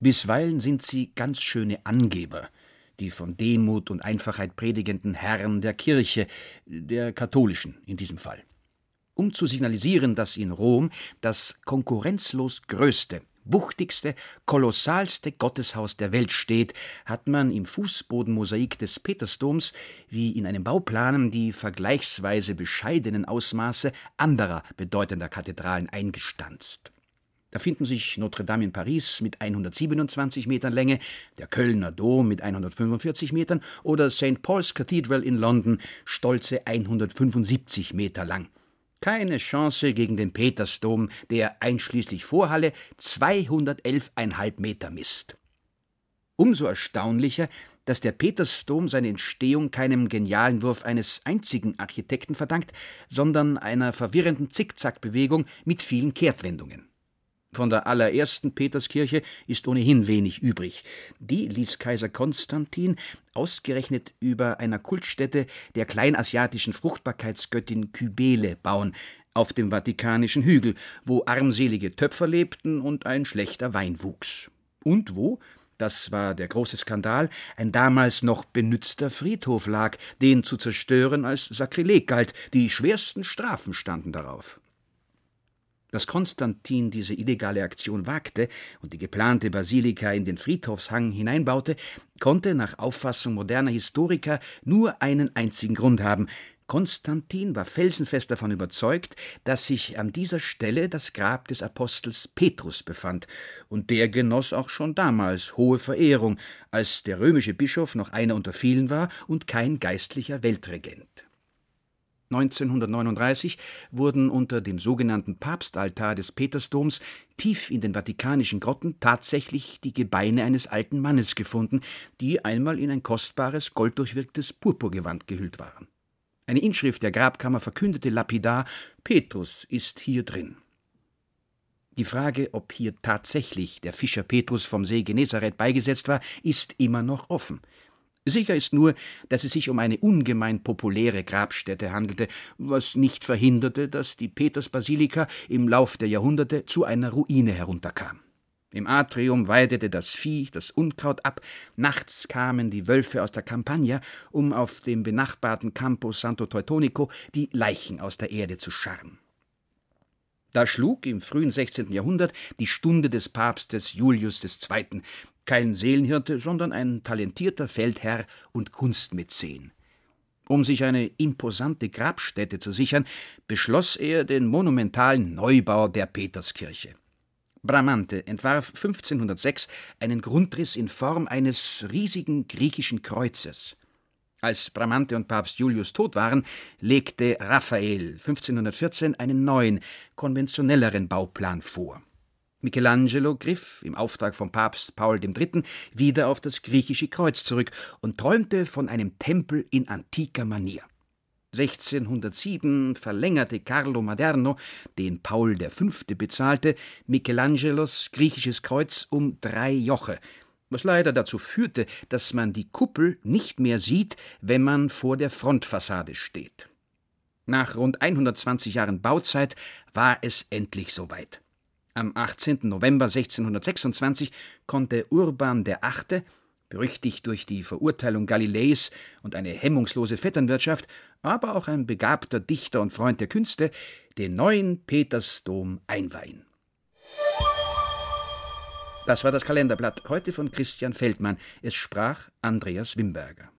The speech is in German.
Bisweilen sind sie ganz schöne Angeber, die von Demut und Einfachheit predigenden Herren der Kirche, der katholischen in diesem Fall. Um zu signalisieren, dass in Rom das konkurrenzlos größte, wuchtigste, kolossalste Gotteshaus der Welt steht, hat man im Fußbodenmosaik des Petersdoms wie in einem Bauplan die vergleichsweise bescheidenen Ausmaße anderer bedeutender Kathedralen eingestanzt. Da finden sich Notre Dame in Paris mit 127 Metern Länge, der Kölner Dom mit 145 Metern oder St. Paul's Cathedral in London, stolze 175 Meter lang. Keine Chance gegen den Petersdom, der einschließlich Vorhalle 211,5 Meter misst. Umso erstaunlicher, dass der Petersdom seine Entstehung keinem genialen Wurf eines einzigen Architekten verdankt, sondern einer verwirrenden Zickzackbewegung mit vielen Kehrtwendungen. Von der allerersten Peterskirche ist ohnehin wenig übrig. Die ließ Kaiser Konstantin ausgerechnet über einer Kultstätte der kleinasiatischen Fruchtbarkeitsgöttin Kybele bauen, auf dem Vatikanischen Hügel, wo armselige Töpfer lebten und ein schlechter Wein wuchs. Und wo, das war der große Skandal, ein damals noch benützter Friedhof lag, den zu zerstören als Sakrileg galt. Die schwersten Strafen standen darauf. Dass Konstantin diese illegale Aktion wagte und die geplante Basilika in den Friedhofshang hineinbaute, konnte nach Auffassung moderner Historiker nur einen einzigen Grund haben. Konstantin war felsenfest davon überzeugt, dass sich an dieser Stelle das Grab des Apostels Petrus befand, und der genoss auch schon damals hohe Verehrung, als der römische Bischof noch einer unter vielen war und kein geistlicher Weltregent. 1939 wurden unter dem sogenannten Papstaltar des Petersdoms tief in den vatikanischen Grotten tatsächlich die Gebeine eines alten Mannes gefunden, die einmal in ein kostbares, golddurchwirktes Purpurgewand gehüllt waren. Eine Inschrift der Grabkammer verkündete lapidar: Petrus ist hier drin. Die Frage, ob hier tatsächlich der Fischer Petrus vom See Genezareth beigesetzt war, ist immer noch offen. Sicher ist nur, dass es sich um eine ungemein populäre Grabstätte handelte, was nicht verhinderte, dass die Petersbasilika im Lauf der Jahrhunderte zu einer Ruine herunterkam. Im Atrium weidete das Vieh das Unkraut ab, nachts kamen die Wölfe aus der Campagna, um auf dem benachbarten Campo Santo Teutonico die Leichen aus der Erde zu scharren. Da schlug im frühen 16. Jahrhundert die Stunde des Papstes Julius II., kein Seelenhirte, sondern ein talentierter Feldherr und Kunstmäzen. Um sich eine imposante Grabstätte zu sichern, beschloss er den monumentalen Neubau der Peterskirche. Bramante entwarf 1506 einen Grundriss in Form eines riesigen griechischen Kreuzes. Als Bramante und Papst Julius tot waren, legte Raphael 1514 einen neuen, konventionelleren Bauplan vor. Michelangelo griff im Auftrag von Papst Paul III. Wieder auf das griechische Kreuz zurück und träumte von einem Tempel in antiker Manier. 1607 verlängerte Carlo Maderno, den Paul V. bezahlte, Michelangelos griechisches Kreuz um 3 Joche, was leider dazu führte, dass man die Kuppel nicht mehr sieht, wenn man vor der Frontfassade steht. Nach rund 120 Jahren Bauzeit war es endlich soweit. Am 18. November 1626 konnte Urban VIII., berüchtigt durch die Verurteilung Galileis und eine hemmungslose Vetternwirtschaft, aber auch ein begabter Dichter und Freund der Künste, den neuen Petersdom einweihen. Das war das Kalenderblatt, heute von Christian Feldmann. Es sprach Andreas Wimberger.